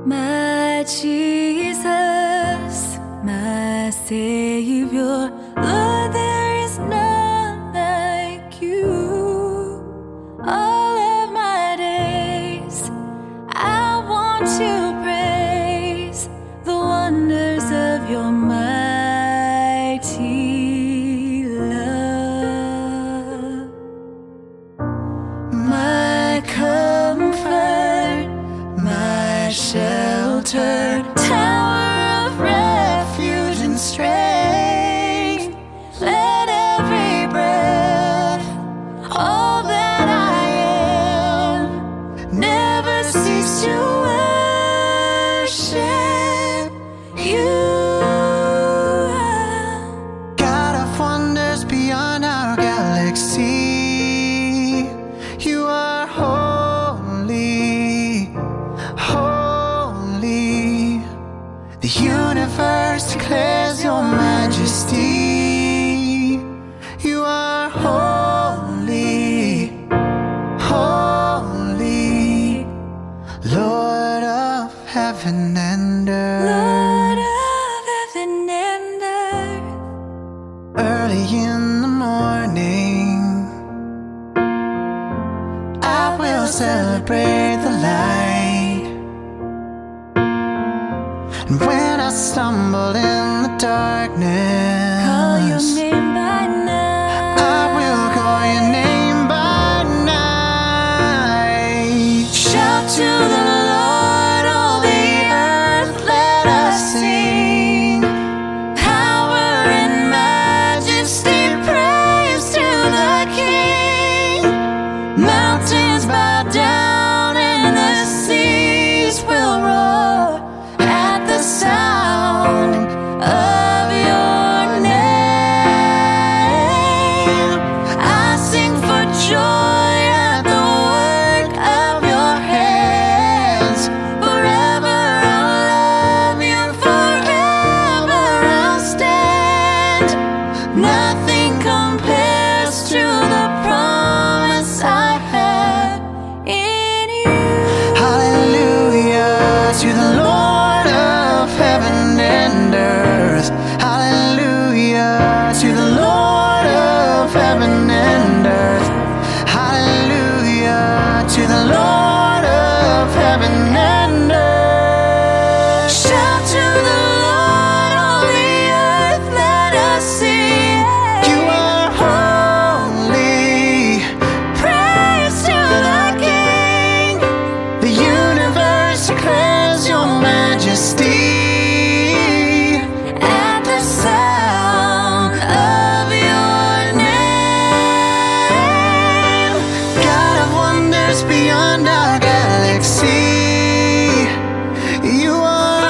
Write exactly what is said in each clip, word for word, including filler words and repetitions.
My Jesus, my Savior, Lord, there is none like you. All of my days, I want to praise the wonders of your mighty love. My comfort, my shelter, tower of refuge and strength. Let every breath, all that I am, never cease to worship you. God of wonders beyond our galaxy, you are holy, holy. The universe declares your majesty. You are holy, holy, Lord of heaven and earth. Lord of heaven and earth. Early in the morning, I will celebrate the light. And when I stumble in the darkness, Call your name by night. I will call your name by night. Shout to the Lord, all the earth, let us sing. Power and majesty, praise to the King. Mountains bow down and the seas will roar at the sound of your name. I sing for joy at the work of your hands. Forever I'll love you, forever I'll stand. Nothing compares to the promise I have in you. Hallelujah to the Lord of heaven and earth. Hallelujah to the Lord of heaven and earth. Hallelujah to the Lord of heaven and earth. Shout to the Lord, all the earth, let us sing. You are holy, praise to the King. The universe declares your majesty. At the sound of your name, God of wonders beyond our galaxy, you are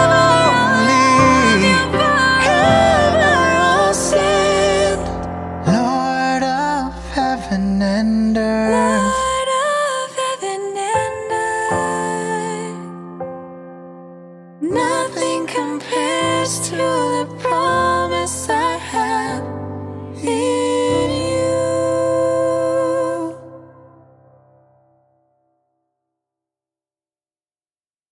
holy, forever I'll stand. Lord of heaven and earth. Lord of heaven and earth. Nothing compares to the promise I have.